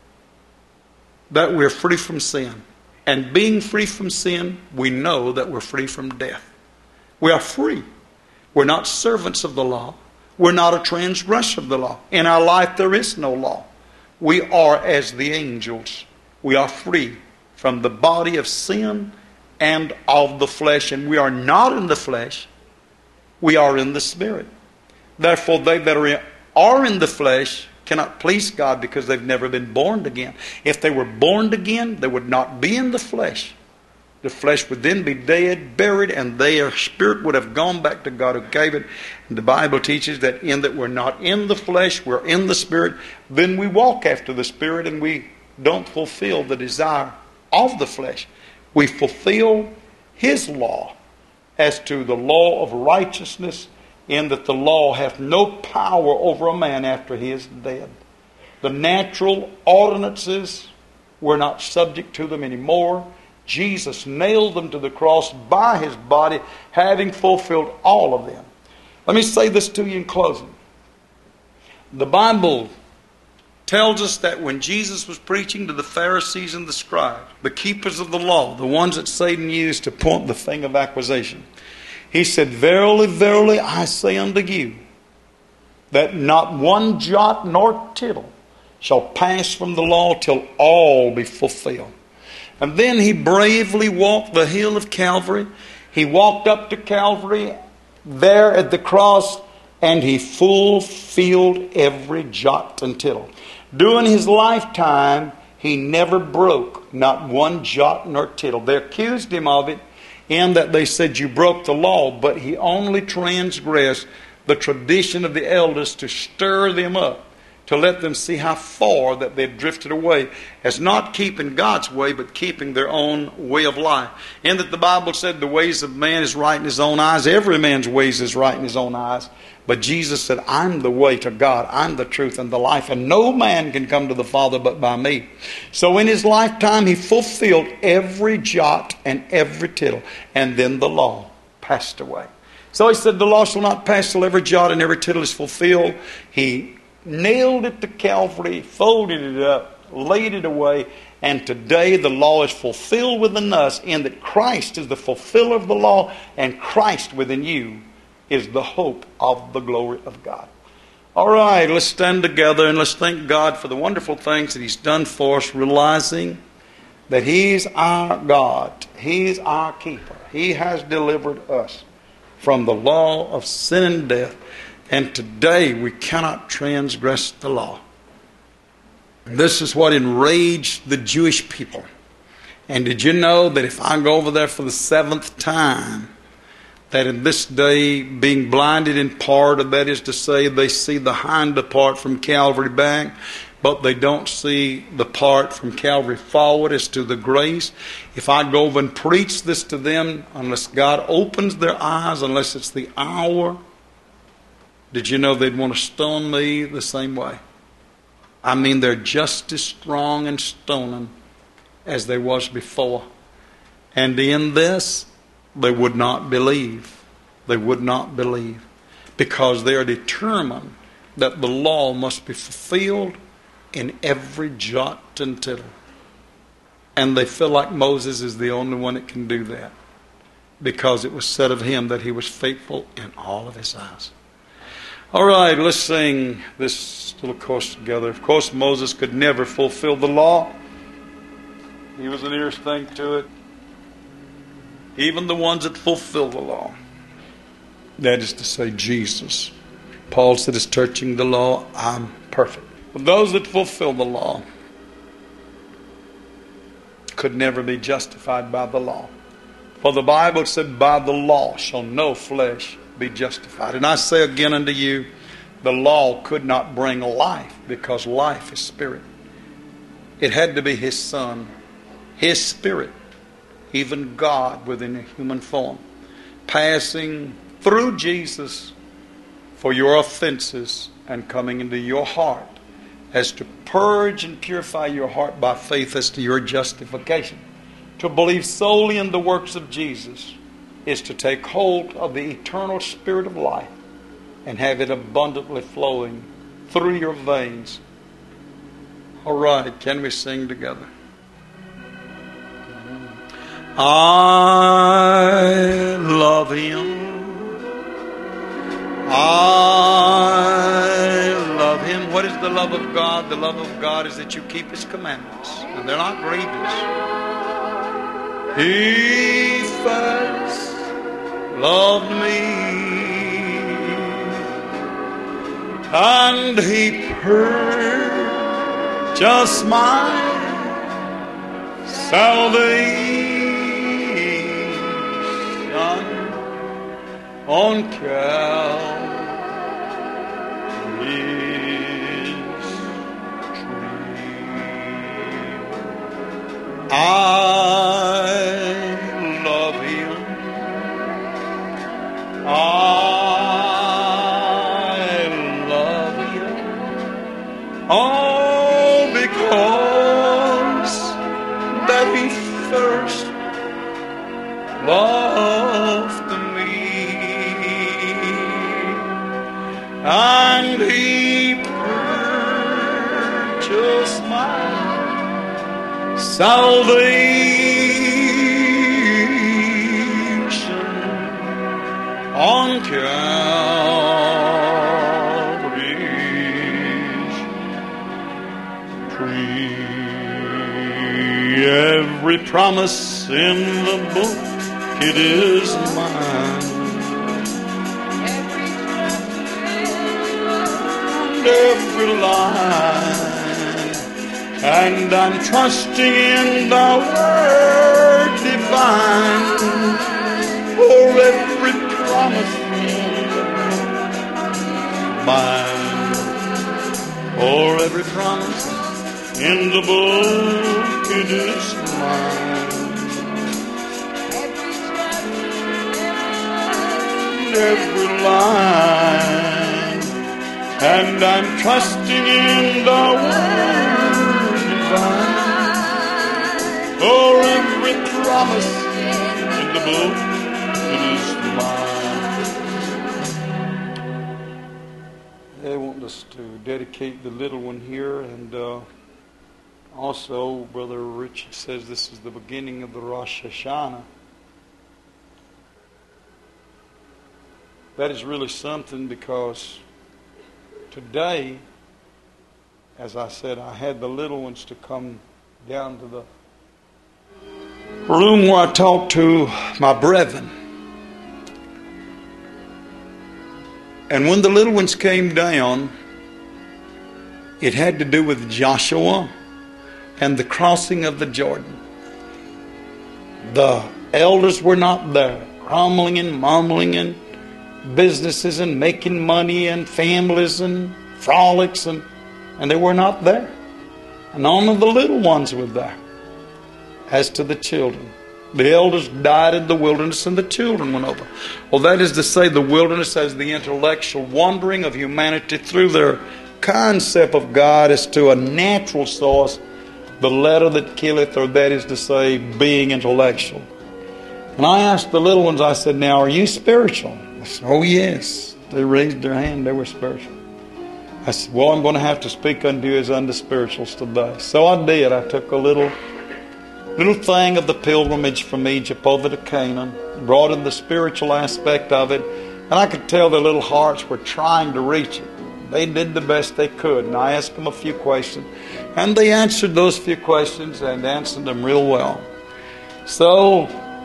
that we're free from sin. And being free from sin, we know that we're free from death. We are free. We're not servants of the law. We're not a transgressor of the law. In our life there is no law. We are as the angels. We are free from the body of sin and of the flesh. And we are not in the flesh. We are in the Spirit. Therefore, they that are, are in the flesh cannot please God, because they've never been born again. If they were born again, they would not be in the flesh. The flesh would then be dead, buried, and their spirit would have gone back to God who gave it. And the Bible teaches that in that we're not in the flesh, we're in the Spirit. Then we walk after the Spirit, and we don't fulfill the desire of the flesh. We fulfill His law as to the law of righteousness, in that the law hath no power over a man after he is dead. The natural ordinances, we're not subject to them anymore. Jesus nailed them to the cross by His body, having fulfilled all of them. Let me say this to you in closing. The Bible tells us that when Jesus was preaching to the Pharisees and the scribes, the keepers of the law, the ones that Satan used to point the thing of accusation, he said, "Verily, verily, I say unto you, that not one jot nor tittle shall pass from the law till all be fulfilled." And then he bravely walked the hill of Calvary. He walked up to Calvary there at the cross, and he fulfilled every jot and tittle. During his lifetime, he never broke not one jot nor tittle. They accused him of it in that they said, "You broke the law," but he only transgressed the tradition of the elders to stir them up, to let them see how far that they had drifted away, as not keeping God's way, but keeping their own way of life. And that the Bible said the ways of man is right in his own eyes. Every man's ways is right in his own eyes. But Jesus said, "I'm the way to God. I'm the truth and the life. And no man can come to the Father but by me." So in his lifetime, he fulfilled every jot and every tittle. And then the law passed away. So he said, the law shall not pass till every jot and every tittle is fulfilled. He nailed it to Calvary, folded it up, laid it away, and today the law is fulfilled within us, in that Christ is the fulfiller of the law, and Christ within you is the hope of the glory of God. All right, let's stand together and let's thank God for the wonderful things that He's done for us, realizing that He's our God. He's our keeper. He has delivered us from the law of sin and death. And today we cannot transgress the law. This is what enraged the Jewish people. And did you know that if I go over there for the seventh time, that in this day being blinded in part, and that is to say they see the hinder part from Calvary back, but they don't see the part from Calvary forward as to the grace. If I go over and preach this to them, unless God opens their eyes, unless it's the hour, did you know they'd want to stone me the same way? I mean, they're just as strong in stoning as they was before. And in this, they would not believe. They would not believe. Because they are determined that the law must be fulfilled in every jot and tittle. And they feel like Moses is the only one that can do that, because it was said of him that he was faithful in all of his eyes. All right, let's sing this little chorus together. Of course, Moses could never fulfill the law. He was the nearest thing to it. Even the ones that fulfill the law. That is to say, Jesus. Paul said, "Is touching the law, I'm perfect." But those that fulfill the law could never be justified by the law. For the Bible said, "By the law shall no flesh be justified." And I say again unto you, the law could not bring life, because life is spirit. It had to be His Son, His Spirit, even God within a human form, passing through Jesus for your offenses and coming into your heart as to purge and purify your heart by faith as to your justification. To believe solely in the works of Jesus is to take hold of the eternal Spirit of life and have it abundantly flowing through your veins. All right, can we sing together? I love Him. I love Him. What is the love of God? The love of God is that you keep His commandments, and they're not grievous. He first loved me, and He purchased my salvation on Calvary's tree. I love Him. I love Him. All because that He first loved me, and He purchased salvation on Calvary's tree. Every promise in the book, it is mine. Every line, and I'm trusting in the word divine for every promise mine, for every promise in the book it is mine. Every line, and I'm trusting in the word divine. For every promise in the book, it is mine. They want us to dedicate the little one here, and uh, also Brother Richard says this is the beginning of the Rosh Hashanah. That is really something, because today, as I said, I had the little ones to come down to the room where I talked to my brethren. And when the little ones came down, it had to do with Joshua and the crossing of the Jordan. The elders were not there, grumbling and mumbling and businesses and making money and families and frolics, and, and they were not there. And none of the little ones were there. As to the children, the elders died in the wilderness and the children went over. Well, that is to say, the wilderness as the intellectual wandering of humanity through their concept of God as to a natural source, the letter that killeth, or that is to say, being intellectual. And I asked the little ones, I said, now, are you spiritual? I said, oh yes. They raised their hand, they were spiritual. I said, well, I'm going to have to speak unto you as unto spirituals today. So I did. I took a little little thing of the pilgrimage from Egypt over to Canaan, brought in the spiritual aspect of it, and I could tell their little hearts were trying to reach it. They did the best they could, and I asked them a few questions, and they answered those few questions and answered them real well. So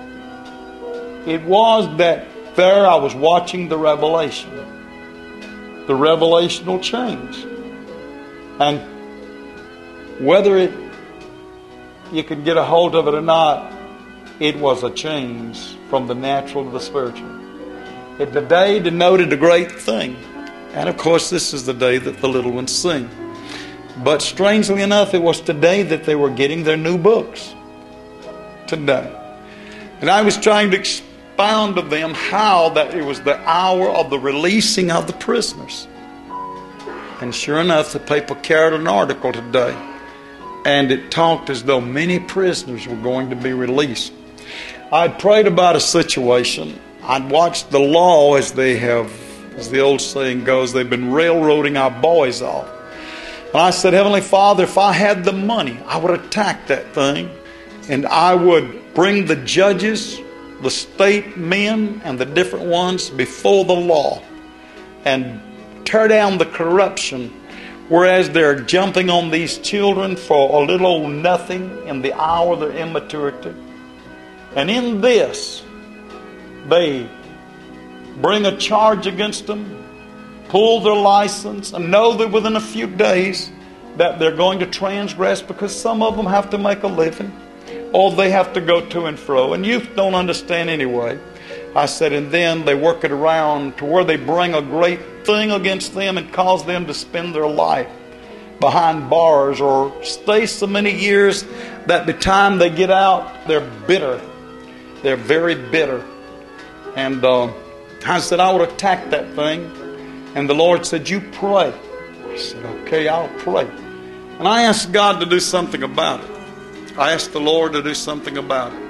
it was that there I was watching the revelation. The revelational change. And whether it you could get a hold of it or not, it was a change from the natural to the spiritual. It the day denoted a great thing. And of course this is the day that the little ones sing. But strangely enough, it was today that they were getting their new books. Today. And I was trying to expound to them how that it was the hour of the releasing of the prisoners. And sure enough, the paper carried an article today, and it talked as though many prisoners were going to be released. I'd prayed about a situation. I'd watched the law as they have, as the old saying goes, they've been railroading our boys off. And I said, Heavenly Father, if I had the money, I would attack that thing, and I would bring the judges, the state men, and the different ones before the law and tear down the corruption, whereas they're jumping on these children for a little old nothing in the hour of their immaturity. And in this, they bring a charge against them, pull their license, and know that within a few days that they're going to transgress, because some of them have to make a living, or they have to go to and fro. And youth don't understand anyway. I said, and then they work it around to where they bring a great thing against them and cause them to spend their life behind bars or stay so many years that by the time they get out, they're bitter. They're very bitter. And uh, I said, I would attack that thing. And the Lord said, you pray. I said, okay, I'll pray. And I asked God to do something about it. I asked the Lord to do something about it.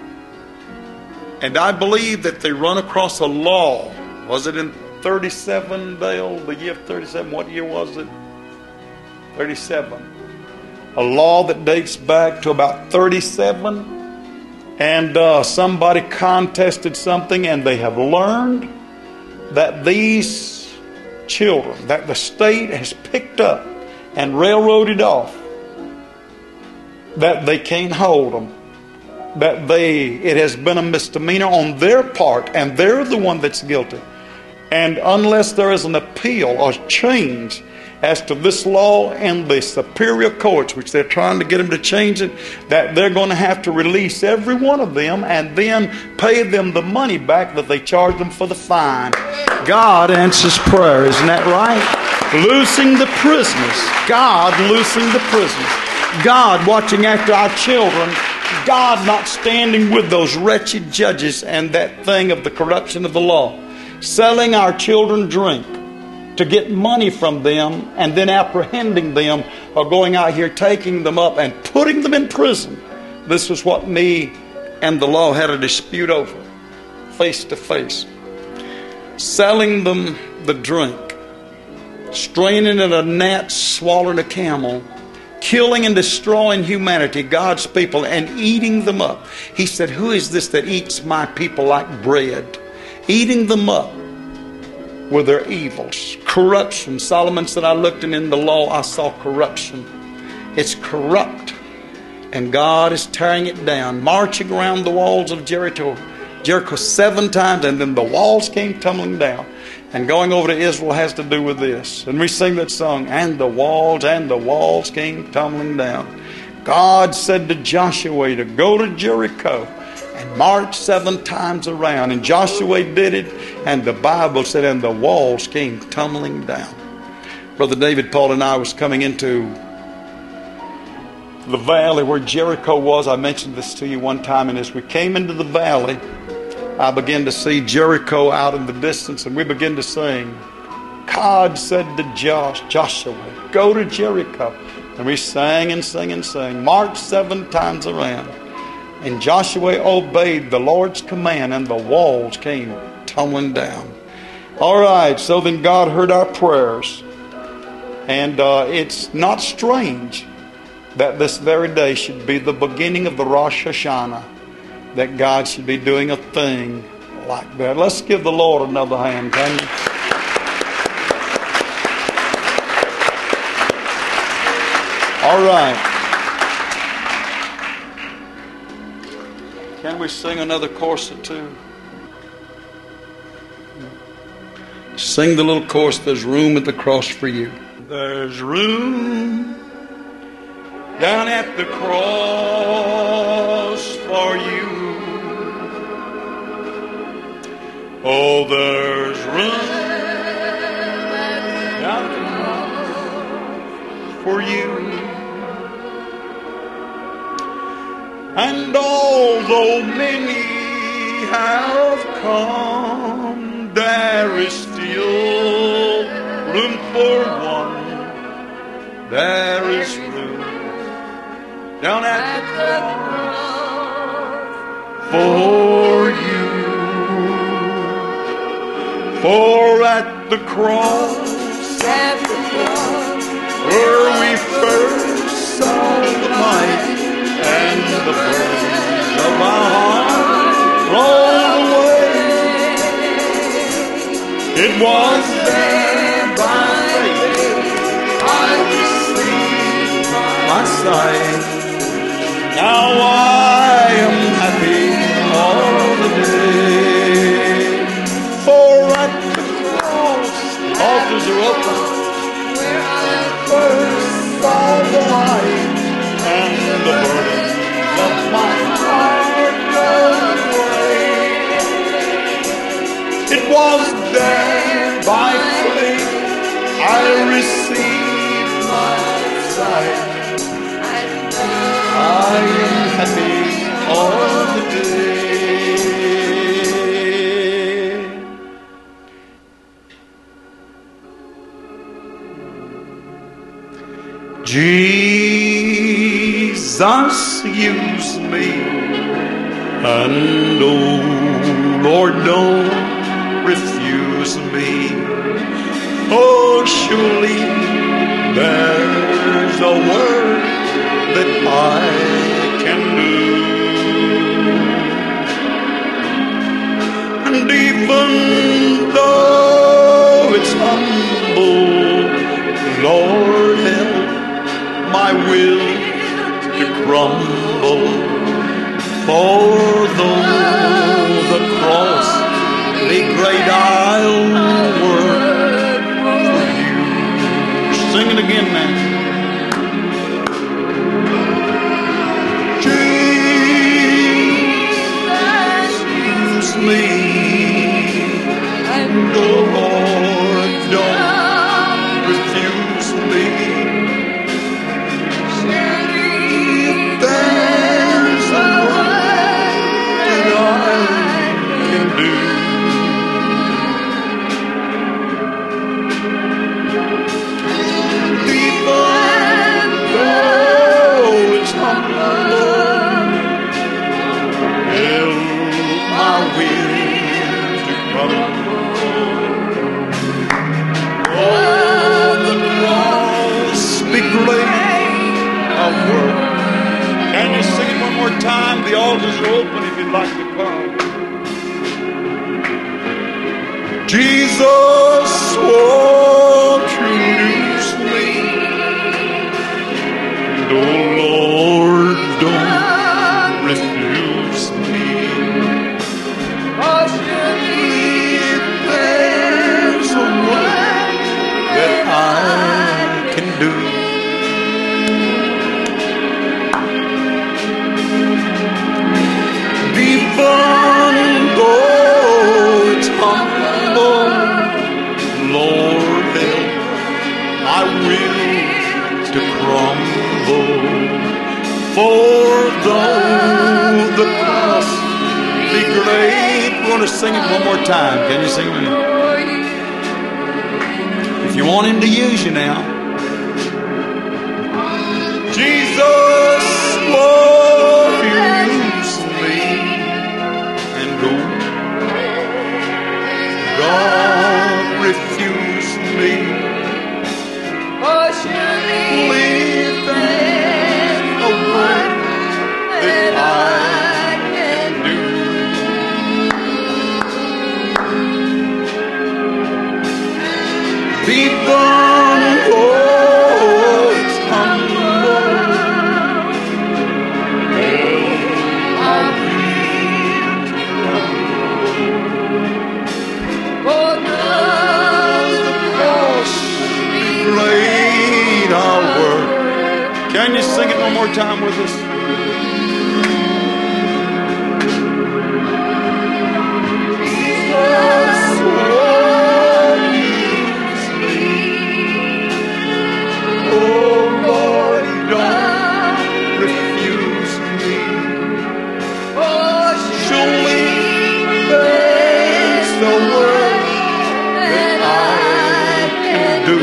And I believe that they run across a law. Was it in thirty-seven, Dale? The year of thirty-seven? What year was it? thirty-seven. a law that dates back to about thirty-seven. And uh, somebody contested something, and they have learned that these children that the state has picked up and railroaded off, that they can't hold them, that they it has been a misdemeanor on their part, and they're the one that's guilty. And unless there is an appeal or change as to this law in the superior courts, which they're trying to get them to change it, that they're going to have to release every one of them and then pay them the money back that they charged them for the fine. God answers prayer, isn't that right? Loosing the prisoners. God loosing the prisoners. God watching after our children. God not standing with those wretched judges and that thing of the corruption of the law. Selling our children drink to get money from them, and then apprehending them, or going out here taking them up and putting them in prison. This was what me and the law had a dispute over, face to face. Selling them the drink, straining in a gnat, swallowing a camel, killing and destroying humanity, God's people, and eating them up. He said, who is this that eats my people like bread? Eating them up with their evils. Corruption. Solomon said, I looked, and in the law I saw corruption. It's corrupt. And God is tearing it down, marching around the walls of Jericho, Jericho seven times, and then the walls came tumbling down. And going over to Israel has to do with this. And we sing that song, and the walls, and the walls came tumbling down. God said to Joshua to go to Jericho and march seven times around. And Joshua did it, and the Bible said, and the walls came tumbling down. Brother David, Paul, and I was coming into the valley where Jericho was. I mentioned this to you one time, and as we came into the valley, I began to see Jericho out in the distance, and we began to sing. God said to Josh, Joshua, go to Jericho. And we sang and sang and sang, march seven times around. And Joshua obeyed the Lord's command, and the walls came tumbling down. All right, so then God heard our prayers. And uh, it's not strange that this very day should be the beginning of the Rosh Hashanah, that God should be doing a thing like that. Let's give the Lord another hand, can you? All right. Can we sing another chorus or two? Sing the little chorus, there's room at the cross for you. There's room down at the cross for you. Oh, there's room down at the cross for you. And although many have come, there is still room for one. There is room down at the cross for you. For at the cross, at the cross, where we first saw the light, and the burdens of our heart rolled away. It was there by faith I received my sight. Now I am happy all the day. For at the cross, altars are open, where I first saw the light, and the burdens of my heart rolled away. It was there by faith I received my sight. I am happy all the day. Jesus, use me, and oh Lord, don't refuse me. Oh, surely there's a word that I can do. And even though it's humble, Lord, help my will to crumble. For though the cross be great, I'll work for you. Sing it again now. Jesus, use me, and oh Lord, don't refuse me. If there's a work that I can do, even though it's humble, help my will to crumble. Oh, the cross be great a work. Can you sing it one more time? The altars are open if you'd like to come. Jesus, won't you use me? And oh Lord, don't refuse me. If there's a work that I can do, even though it's humble, Lord, help my will to crumble. For though the cross be great, we're going to sing it one more time. Can you sing it with me? If you want Him to use you now, Jesus, Lord, use me, and oh, don't refuse me. Believe there's a work that I can do. Even though it's humble, I'll be for the cross be great our work. Can you sing it one more time with us? Jesus, Lord, use me. Oh Lord, don't refuse me. Surely there's no work that I can do.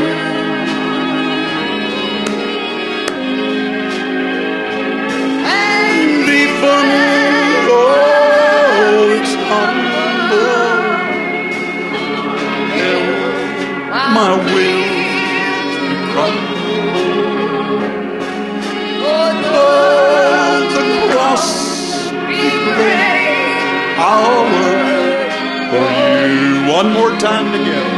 And even though it's humble, help my will to crumble. Oh, the cross be great, I'll work for you. One more time together.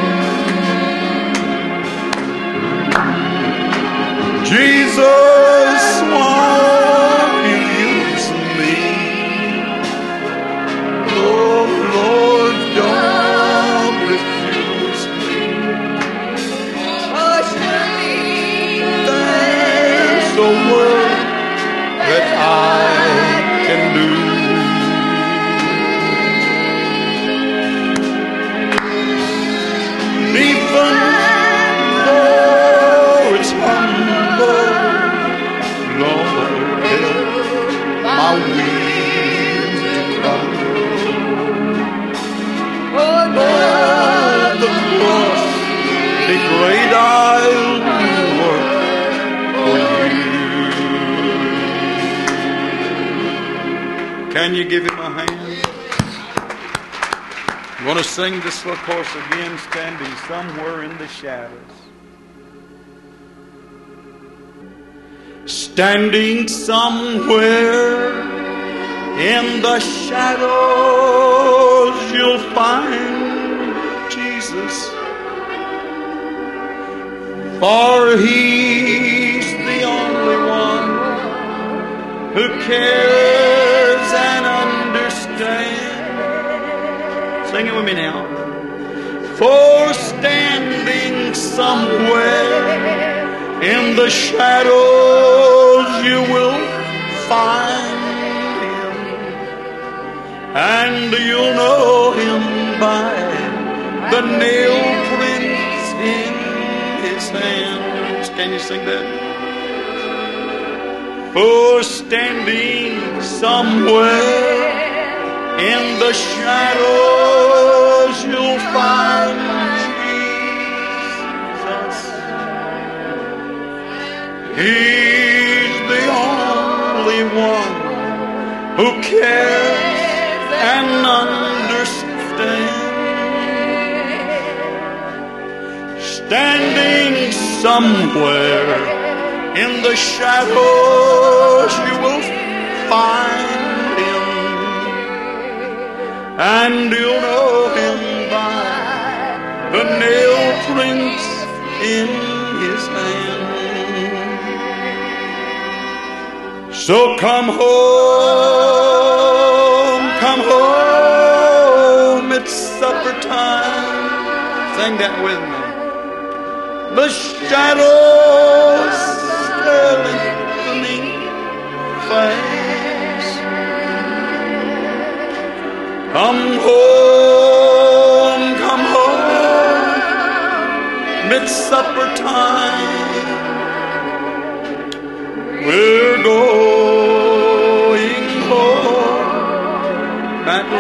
Jesus, won't you use me? Oh Lord, don't refuse me. There's a work that I can do. Even though it's humble, Lord, help my will to crumble. Oh, the cross be great, I'll work for you. Can you give Him a hand? I'm going to sing this little chorus again, standing somewhere in the shadows. Standing somewhere in the shadows, you'll find Jesus. For He's the only one who cares and understands. Sing it with me now. For standing somewhere in the shadows, you will find Him, and you'll know Him by the nail prints in His hands. Can you sing that? For standing somewhere in the shadows, you'll find He's the only one who cares and understands. Standing somewhere in the shadows, you will find Him, and you'll know Him by the nail prints in His hand. So come home, come home, it's supper time. Sing that with me. The shadows are lengthening fast. Come home, come home, it's supper time. We're going home at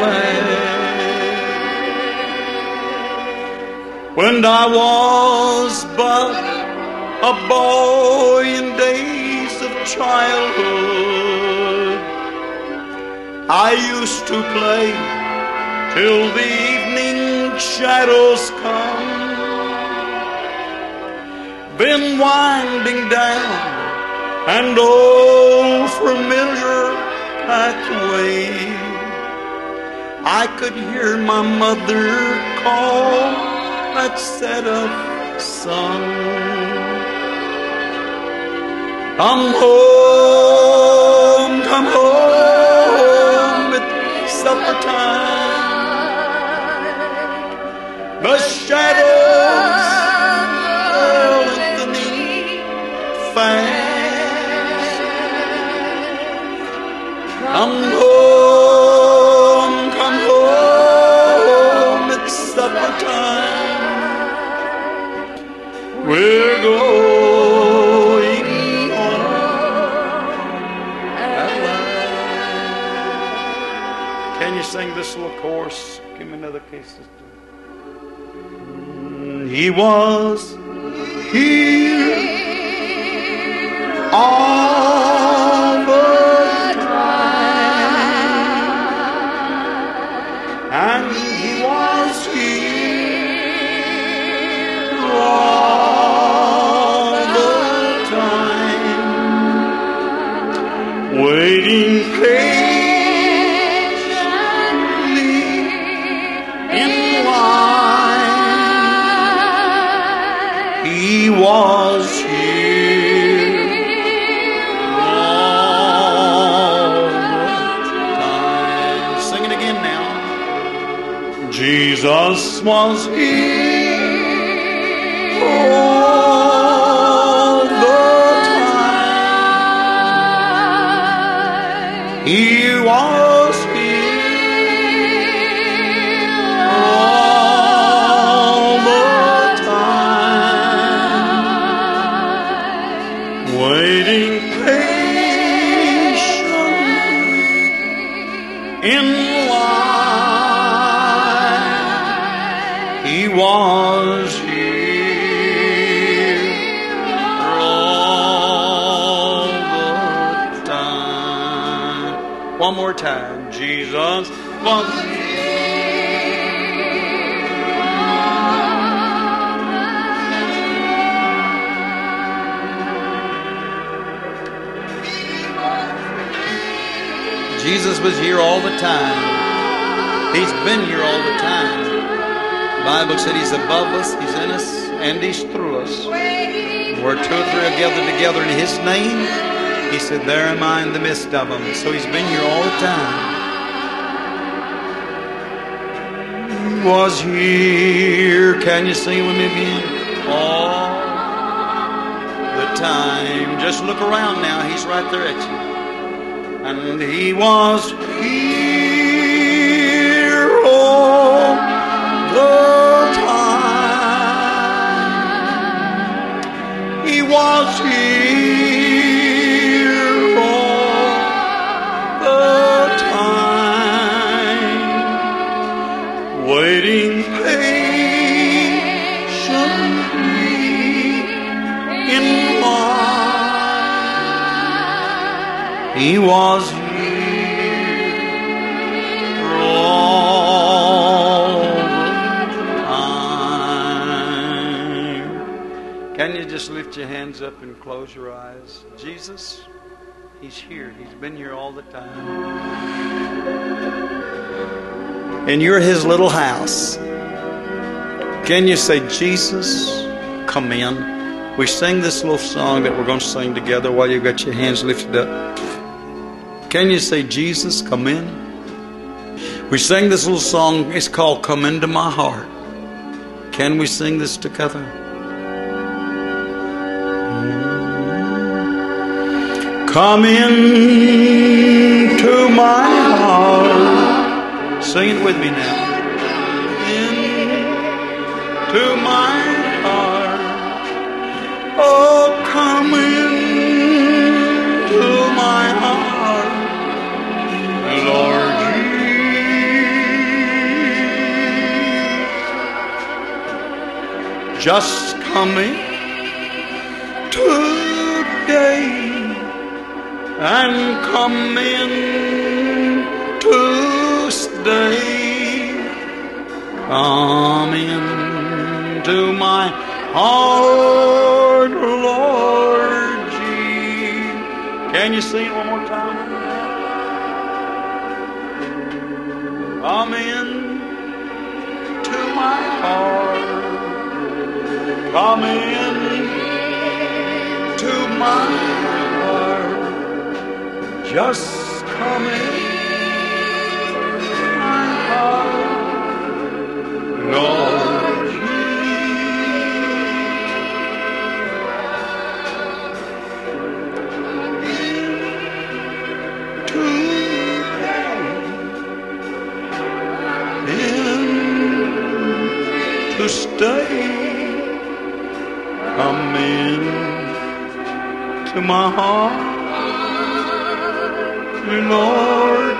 last. When I was but a boy in days of childhood, I used to play till the evening shadows come. Then winding down an old familiar pathway, I could hear my mother call that set of sun. Come home, come home, it's supper time. The shadows are lengthening fast. Come home, come home, it's supper time. We're going home at last. Can you sing this little chorus? Give me another piece. He was here all the and He was here all the time, waiting patiently in line. He was here all the time. Sing it again now. Jesus was here all the time. He was here all the time, waiting patiently in He was here all the time. One more time. Jesus was here. Jesus was here all the time. He's been here all the time. The Bible said He's above us, He's in us, and He's through us. Where two or three are gathered together in His name, He said, there am I in the midst of them. So He's been here all the time. He was here. Can you sing with me again? All the time. Just look around now. He's right there at you. And He was here all the time. He was here all the time, waiting patiently in line. He was here all the time. Can you just lift your hands up and close your eyes? Jesus, He's here. He's been here all the time. And you're His little house. Can you say, Jesus, come in? We sing this little song that we're going to sing together while you've got your hands lifted up. Can you say, Jesus, come in? We sing this little song. It's called Come Into My Heart. Can we sing this together? Come into my heart. Sing it with me now. Into my heart. Oh, come into my heart, Lord Jesus. Just come in today. And come in to stay. Come in to my heart, Lord Jesus. Can you sing it one more time? Come in to my heart. Come in to my heart. Just come in my heart, Lord Jesus. Today, in to stay, come in to my heart, Lord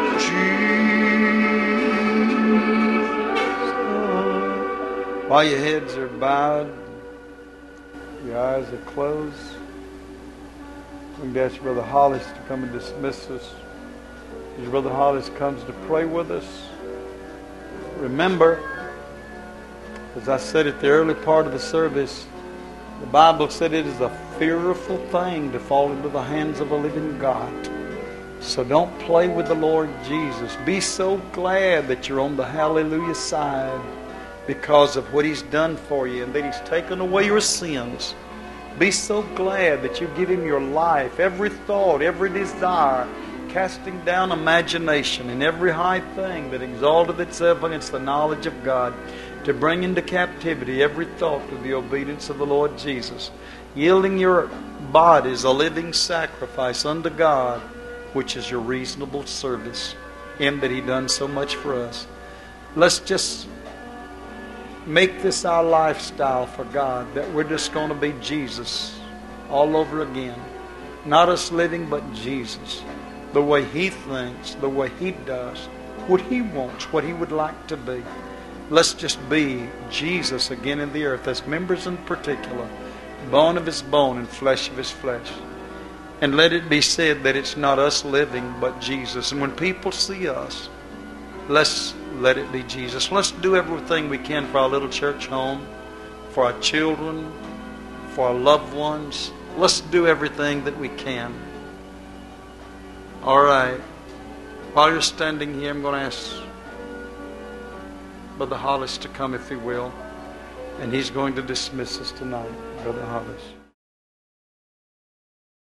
Jesus. While your heads are bowed, your eyes are closed, I'm going to ask Brother Hollis to come and dismiss us. As Brother Hollis comes to pray with us, remember, as I said at the early part of the service, the Bible said it is a fearful thing to fall into the hands of a living God. So don't play with the Lord Jesus. Be so glad that you're on the hallelujah side because of what He's done for you and that He's taken away your sins. Be so glad that you give Him your life, every thought, every desire, casting down imagination and every high thing that exalted itself against the knowledge of God, to bring into captivity every thought to the obedience of the Lord Jesus. Yielding your bodies a living sacrifice unto God, which is your reasonable service, in that He done so much for us. Let's just make this our lifestyle for God, that we're just going to be Jesus all over again. Not us living, but Jesus. The way He thinks, the way He does, what He wants, what He would like to be. Let's just be Jesus again in the earth, as members in particular, bone of His bone and flesh of His flesh. And let it be said that it's not us living, but Jesus. And when people see us, let's let it be Jesus. Let's do everything we can for our little church home, for our children, for our loved ones. Let's do everything that we can. All right. While you're standing here, I'm going to ask Brother Hollis to come, if he will. And he's going to dismiss us tonight, Brother Hollis.